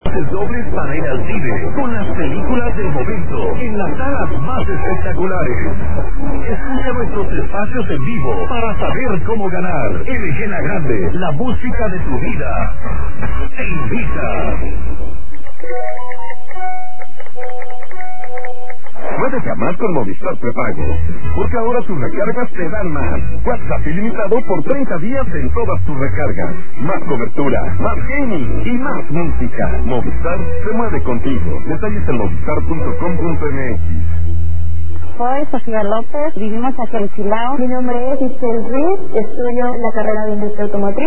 El doble para ir al cine con las películas del momento en las salas más espectaculares. Escucha nuestros espacios en vivo para saber cómo ganar. LG La Grande, la música de tu vida. Te invita. Puedes llamar con Movistar Prepago, porque ahora tus recargas te dan más. WhatsApp ilimitado por 30 días en todas tus recargas. Más cobertura, más gaming y más música. Movistar se mueve contigo. Detalles en movistar.com.mx. Soy Sofía López, vivimos aquí en Silao. Mi nombre es Isel Ruiz, estudio la carrera de Industria Automotriz.